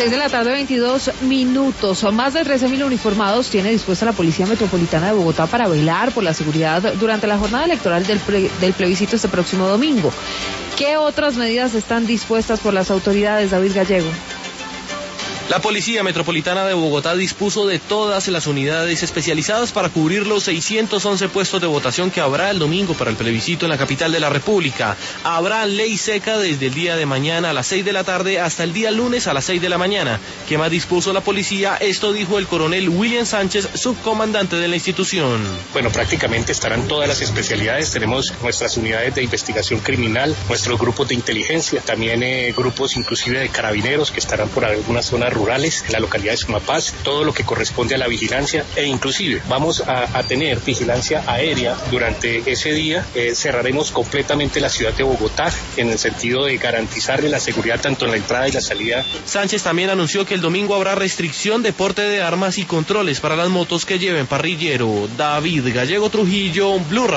6:22 p.m. Son más de 13.000 uniformados tiene dispuesta la Policía Metropolitana de Bogotá para velar por la seguridad durante la jornada electoral del plebiscito este próximo domingo. ¿Qué otras medidas están dispuestas por las autoridades, David Gallego? La Policía Metropolitana de Bogotá dispuso de todas las unidades especializadas para cubrir los 611 puestos de votación que habrá el domingo para el plebiscito en la capital de la República. Habrá ley seca desde el día de mañana a las 6 de la tarde hasta el día lunes a las 6 de la mañana. ¿Qué más dispuso la policía? Esto dijo el coronel William Sánchez, subcomandante de la institución. Bueno, prácticamente estarán todas las especialidades. Tenemos nuestras unidades de investigación criminal, nuestros grupos de inteligencia, también grupos inclusive de carabineros que estarán por algunas zonas rurales, en la localidad de Sumapaz, todo lo que corresponde a la vigilancia, e inclusive vamos a tener vigilancia aérea durante ese día. Cerraremos completamente la ciudad de Bogotá en el sentido de garantizarle la seguridad tanto en la entrada y la salida. Sánchez también anunció que el domingo habrá restricción de porte de armas y controles para las motos que lleven parrillero. David Gallego Trujillo, Blue Radio.